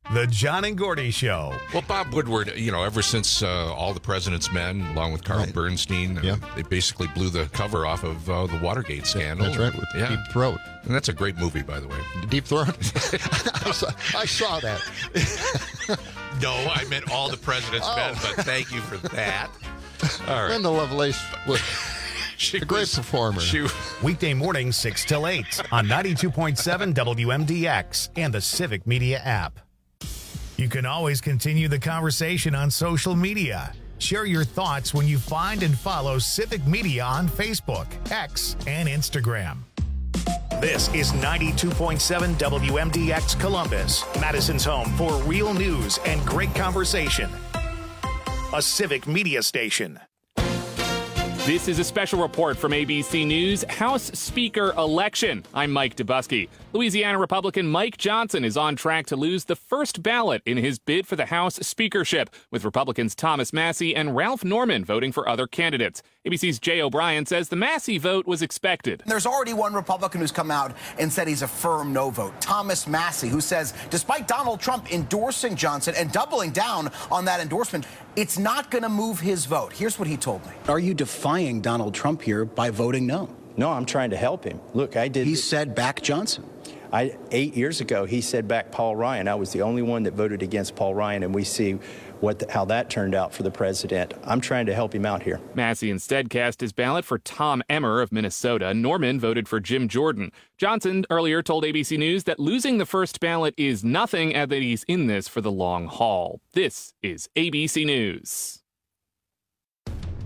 The John and Gordy Show. Well, Bob Woodward, ever since All the President's Men, along with Carl Bernstein, they basically blew the cover off of the Watergate scandal. That's right, with Deep Throat. And that's a great movie, by the way. Deep Throat? I saw that. No, I meant All the President's Men, but thank you for that. All right. Brenda Lovelace was a great performer. Weekday mornings 6 till 8 on 92.7 WMDX and the Civic Media app. You can always continue the conversation on social media. Share your thoughts when you find and follow Civic Media on Facebook, X, and Instagram. This is 92.7 WMDX Columbus, Madison's home for real news and great conversation. A Civic Media station. This is a special report from ABC News, House Speaker election. I'm Mike Dubusky. Louisiana Republican Mike Johnson is on track to lose the first ballot in his bid for the House speakership, with Republicans Thomas Massie and Ralph Norman voting for other candidates. ABC's Jay O'Brien says the Massie vote was expected. There's already one Republican who's come out and said he's a firm no vote, Thomas Massie, who says despite Donald Trump endorsing Johnson and doubling down on that endorsement, it's not going to move his vote. Here's what he told me. Are you defying Donald Trump here by voting no? No, I'm trying to help him. Look, I did. He said back Johnson. 8 years ago, he said back Paul Ryan. I was the only one that voted against Paul Ryan, and we see how that turned out for the president. I'm trying to help him out here. Massie instead cast his ballot for Tom Emmer of Minnesota. Norman voted for Jim Jordan. Johnson earlier told ABC News that losing the first ballot is nothing and that he's in this for the long haul. This is ABC News.